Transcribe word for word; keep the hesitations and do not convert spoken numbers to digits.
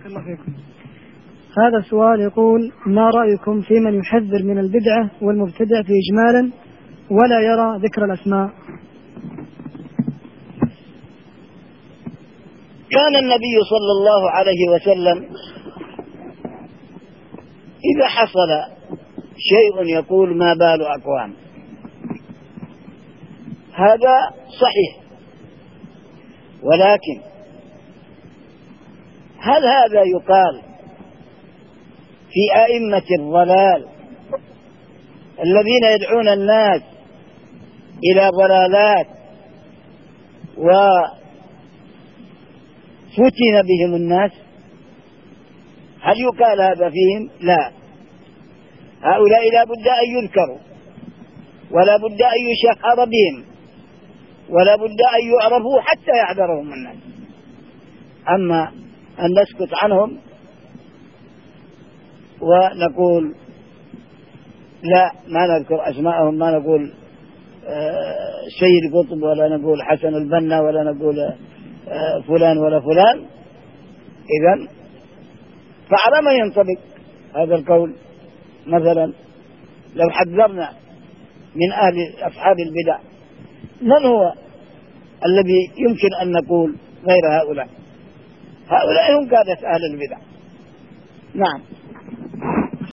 الله فيكم. هذا السؤال يقول: ما رأيكم في من يحذر من البدعة والمبتدع في إجمالا ولا يرى ذكر الأسماء؟ كان النبي صلى الله عليه وسلم إذا حصل شيء يقول: ما بال أقوام. هذا صحيح، ولكن هل هذا يقال في أئمة الضلال الذين يدعون الناس إلى ضلالات وفتن بهم الناس؟ هل يقال هذا فيهم؟ لا، هؤلاء لا بد أن يذكروا، ولا بد أن يشهر بهم، ولا بد أن يعرفوا حتى يعذرهم الناس. أما أن نسكت عنهم ونقول لا، ما نذكر أسماءهم، ما نقول سيد قطب، ولا نقول حسن البنا، ولا نقول فلان ولا فلان، إذن فعلى ما ينطبق هذا القول؟ مثلا لو حذرنا من أهل أصحاب البدع، من هو الذي يمكن أن نقول غير هؤلاء؟ هؤلاء هم قادة أهل البدع. نعم.